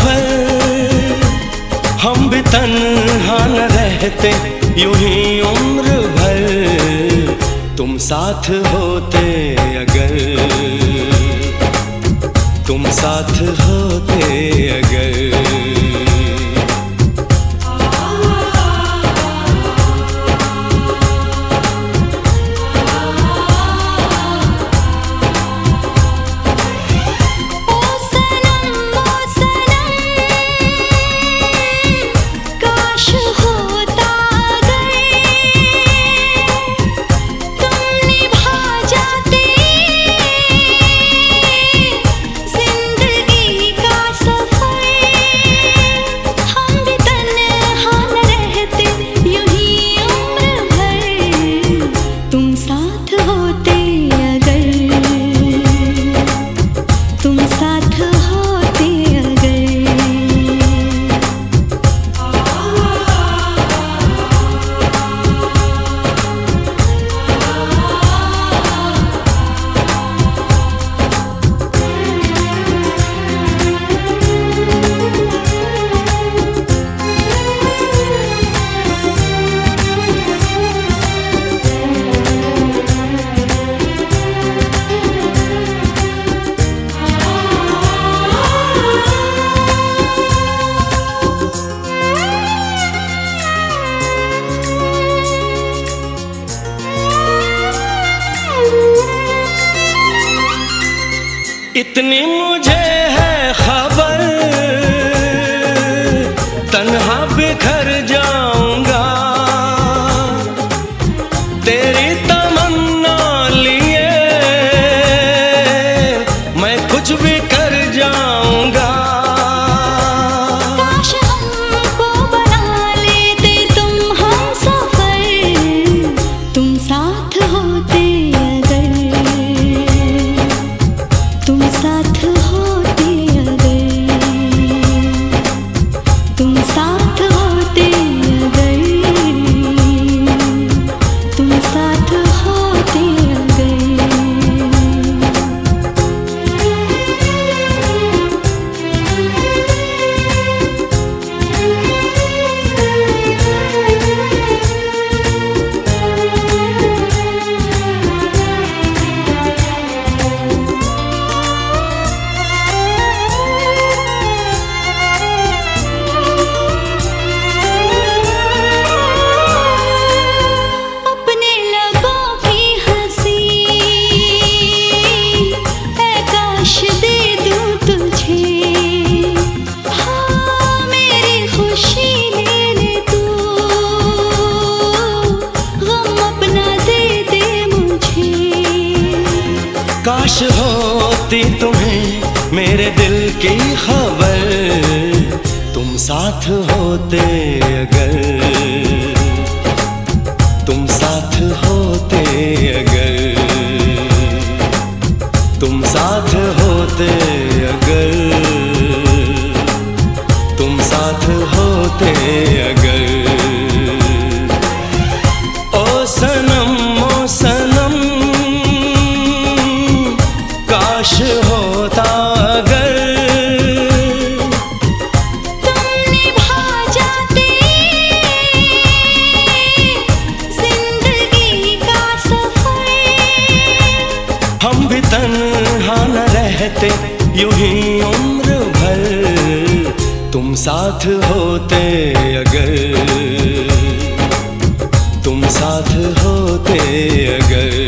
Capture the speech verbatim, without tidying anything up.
भर हम भी तन्हा न रहते यूं ही उम्र भर, तुम साथ होते अगर, तुम साथ होते अगर। इतनी मुझे है खबर, तन्हा बिखर जाऊंगा, तेरी तमन्ना लिए मैं कुछ भी कर जाऊंगा। काश हमको बना लेते तुम हमसफर, तुम साथ होते तुम साथ होते अगर, तुम साथ होते अगर, तुम साथ होते अगर। काश होती तुम्हें मेरे दिल की खबर, तुम साथ होते अगर, तुम साथ होते अगर, तुम साथ होते अगर, तुम साथ होते अगर। ओ सनम ओ सनम काश होता अगर, तुम निभा जाते जिंदगी का सफर, हम भी तन्हा न रहते यूं ही उम्र भर, तुम साथ होते अगर, तुम साथ होते अगर।